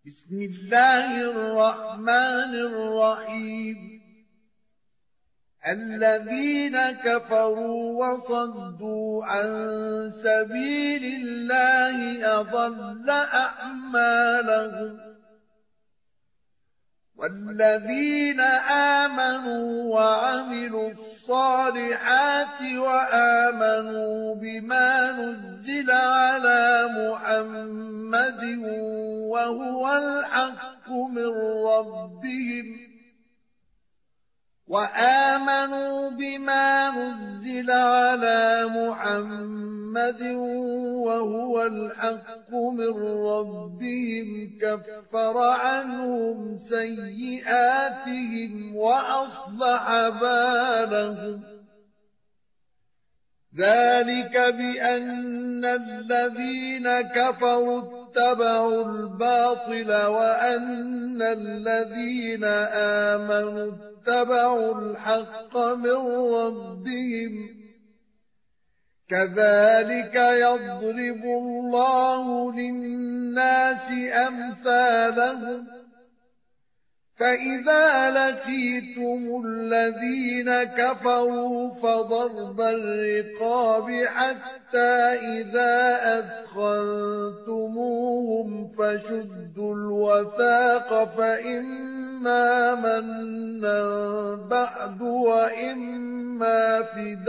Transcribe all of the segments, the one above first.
بسم الله الرحمن الرحيم. الذين كفروا وصدوا عن سبيل الله أضل أعمالهم، والذين آمنوا وعملوا الصالحات وآمنوا بما نزل على محمد وهو الحق من ربهم كفر عنهم سيئاتهم وأصلح بالهم. ذلك بأن الذين كفروا اتبعوا الباطل وأن الذين آمنوا اتبعوا الحق من ربهم. كذلك يضرب الله للناس أمثالهم. فإذا لقيتم الذين كفروا فضرب الرقاب حتى إذا أثخنتموهم فشدوا الوثاق فإما منا بعد وإما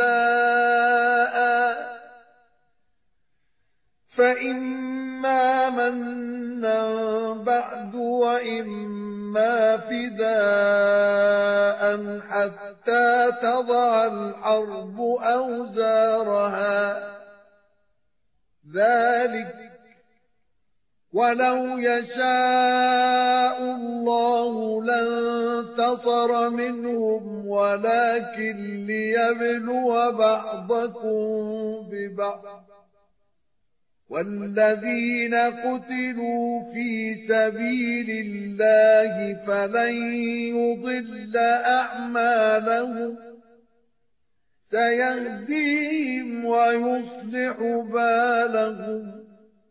فداء حتى تضع الحرب أوزارها. ذلك ولو يشاء الله لانتصر منهم ولكن ليبلو بعضكم ببعض. والذين قتلوا في سبيل الله فلن يضل أعمالهم. سيهديهم ويصلح بالهم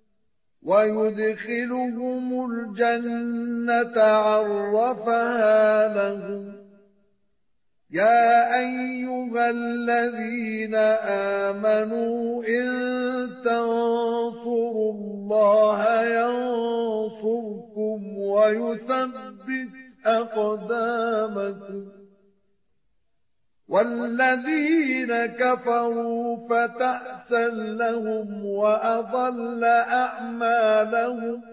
ويدخلهم الجنة عرفها لهم. يا أيها الذين آمنوا إن تنصروا الله ينصركم ويثبت أقدامكم. والذين كفروا فتعسا لهم وأضل أعمالهم.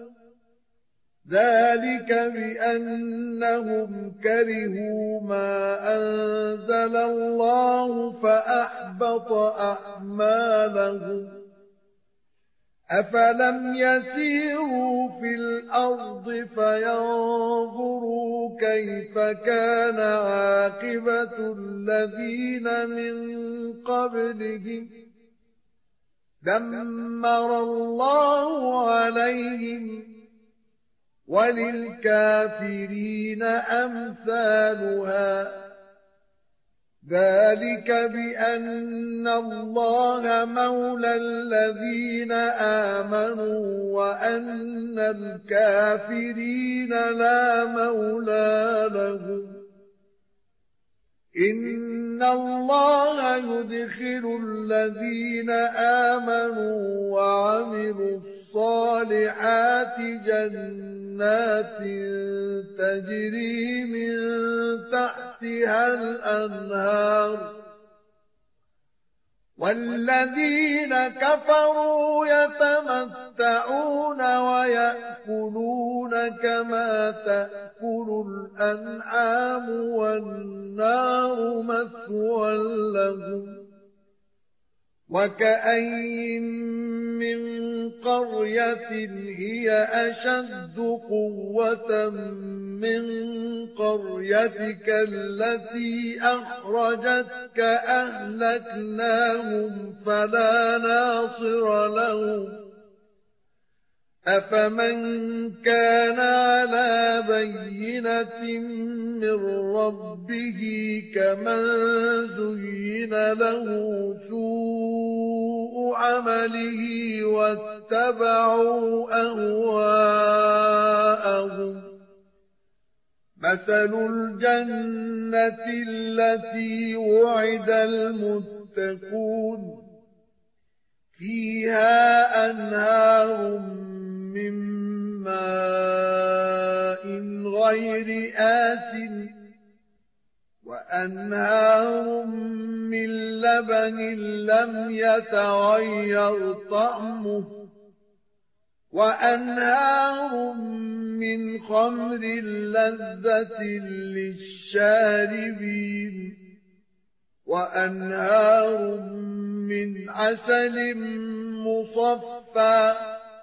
ذلك بأنهم كرهوا ما أنزل الله فأحبط أعمالهم. أفلم يسيروا في الأرض فينظروا كيف كان عاقبة الذين من قبلهم. دمر الله عليهم وللكافرين أمثالها. ذلك بأن الله مولى الذين آمنوا وأن الكافرين لا مولى لهم. إن الله يدخل الذين آمنوا وعملوا الصالحات جنات تجري من تحتها الأنهار. والذين كفروا يتمتعون ويأكلون كما تأكل الأنعام والنار مثوى لهم. وكأين من قرية هي أشد قوة من قريتك التي أخرجتك أهلكناهم فلا ناصر لهم. أفمن كان على بينة من ربه كمن زين له سوء عمله واتبعوا أهواءهم. مثل الجنة التي وعد المتقون فيها أنهار من ماء غير آسن وأنهار من لبن لم يتغير طعمه وأنهار من خمر لذة للشاربين وأنهار من عسل مصفى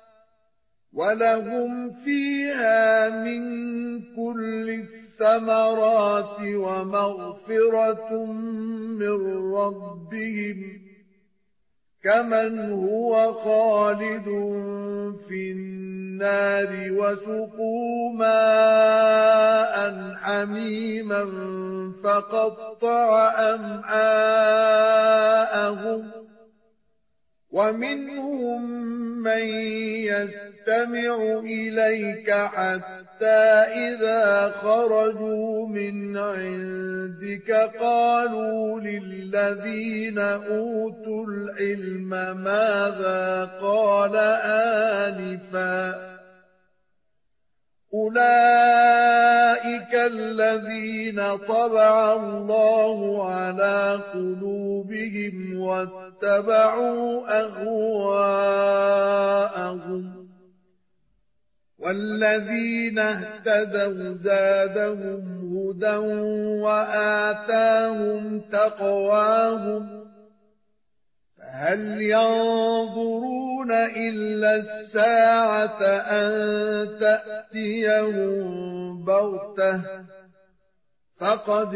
ولهم فيها من كل الثمرات ومغفرة من ربهم كمن هو خالد في النار وسقوا ماء حميما فقطع أمعاءهم ومنهم من يستمع إليك حتى إذا خرجوا من عندك قالوا للذين أوتوا العلم ماذا قال آنفا أولئك الذين طبع الله على قلوبهم واتبعوا أهواءهم والذين اهتدوا زادهم هدى وآتاهم تقواهم فهل ينظرون إلا الساعة أن تأتيهم بغتة فقد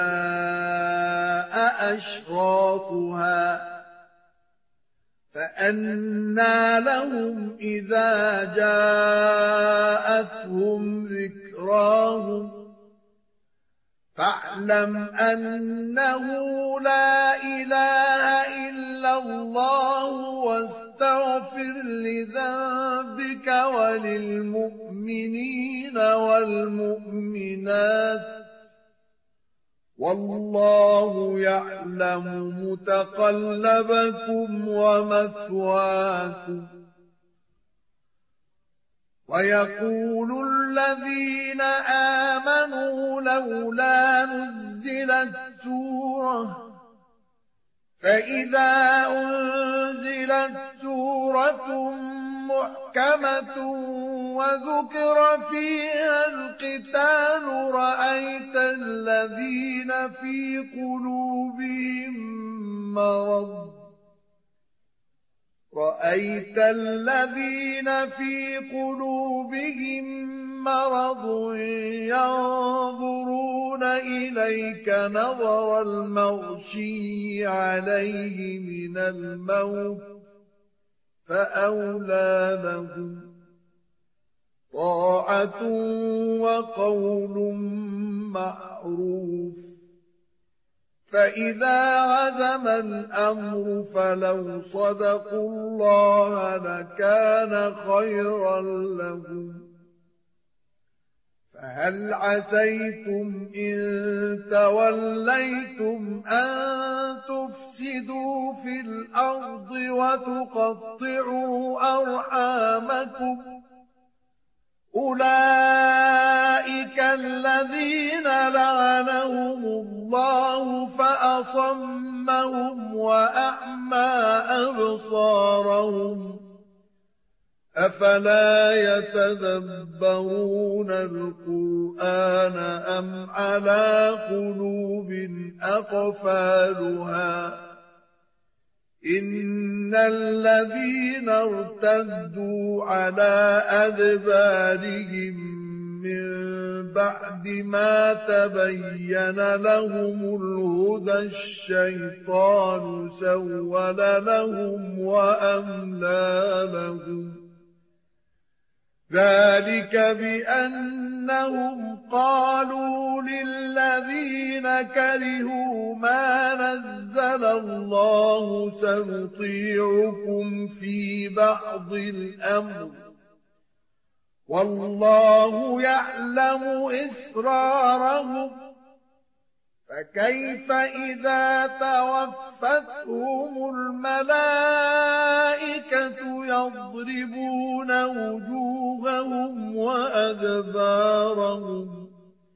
جاء أشراطها فأنى لهم إذا جاءتهم ذكراهم فاعلم أنه لا إله إلا الله واستغفر لذنبك وللمؤمنين والمؤمنات والله يعلم متقلبكم ومثواكم ويقول الذين آمنوا لولا نزلت سورة فإذا أنزلت سورة محكمة وذكر فيها القتال رأيت الذين في قلوبهم مرض ينظرون إليك نظر المغشي عليه من الموت فأولى لهم طاعة وقول معروف فإذا عزم الأمر فلو صدقوا الله لكان خيرا لهم فهل عسيتم إن توليتم أن تفسدوا في الأرض وتقطعوا أرحامكم أولئك الذين لعنهم الله فأصمهم وأعمى أبصارهم أفلا يتدبرون القرآن أم على قلوب أقفالها إن الذين ارتدوا على أدبارهم من بعد ما تبين لهم الهدى الشيطان سول لهم وأملى لهم ذلك بأنهم قالوا للذين كرهوا ما نزل الله سنطيعكم في بعض الأمر والله يعلم إسرارهم فكيف إذا توفتهم الملائكة يضربون وجوههم وأدبارهم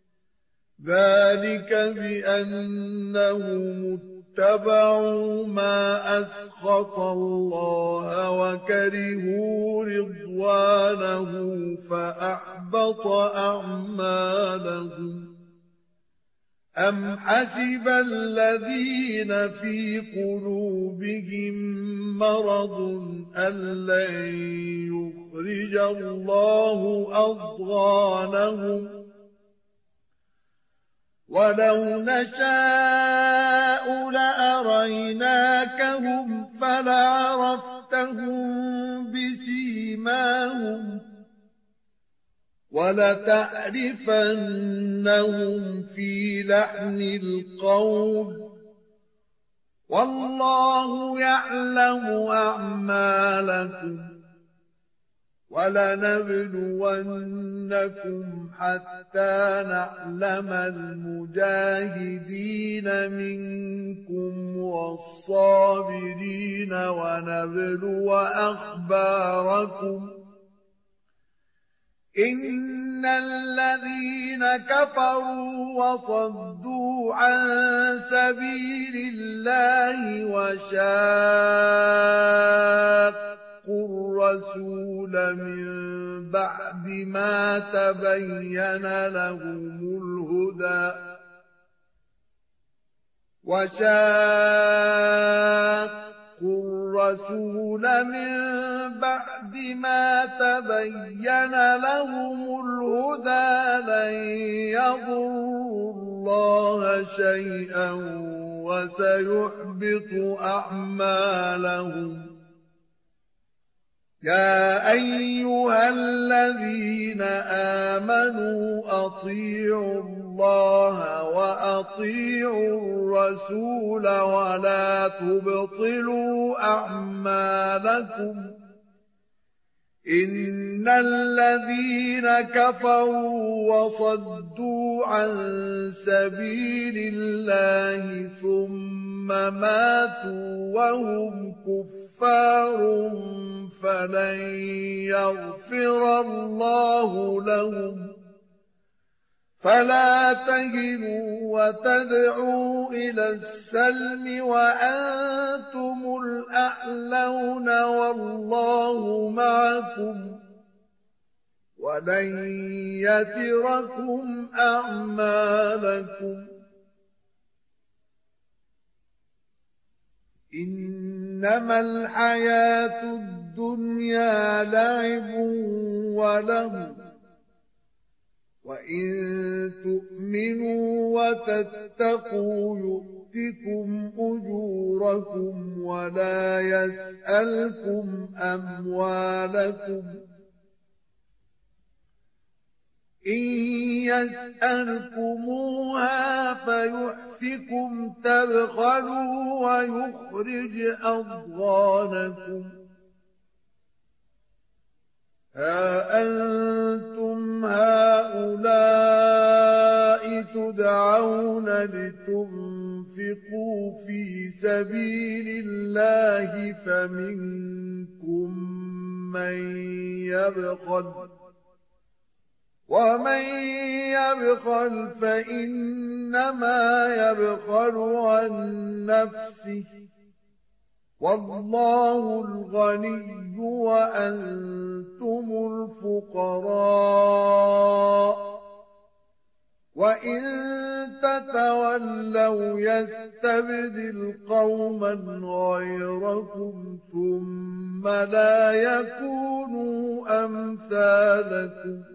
ذلك بأنهم اتبعوا ما أسخط الله وكرهوا رضوانه فأحبط أعمالهم أم حسب الذين في قلوبهم مرض أن لن يخرج الله أضغانهم ولو نشاء لأريناكهم فلعرفتهم بسيماهم ولتعرفنهم في لحن القول والله يعلم أعمالكم ولنبلونكم حتى نعلم المجاهدين منكم والصابرين ونبلو أخباركم إن الذين كفروا وصدوا عن سبيل الله وشاقوا الرسول من بعد ما تبين لهم الهدى الرسول من بعد ما تبين لهم الهدى لن يضروا الله شيئا وسيحبط أعمالهم يا أيها الذين آمنوا أطيعوا الله وأطيعوا الرسول ولا تبطلوا أعمالكم إن الذين كفروا وصدوا عن سبيل الله ثم ماتوا وهم كفار فلن يغفر الله لهم فلا تهنوا وتدعوا إلى السلم وأنتم الأعلون والله معكم ولن يتركم أعمالكم إنما الحياة الدنيا لعب وله وإن تؤمنوا وتتقوا يؤتكم أجوركم ولا يسألكم أموالكم إن يسألكموها فيحفكم تبخلوا ويخرج أضغانكم ها أنتم هؤلاء تدعون لتنفقوا في سبيل الله فمنكم من يبخل ومن يبخل فإنما يبخل عن نفسه والله الغني وأنتم الفقراء وإن تتولوا يستبدل قوما غيركم ثم لا يكونوا أمثالكم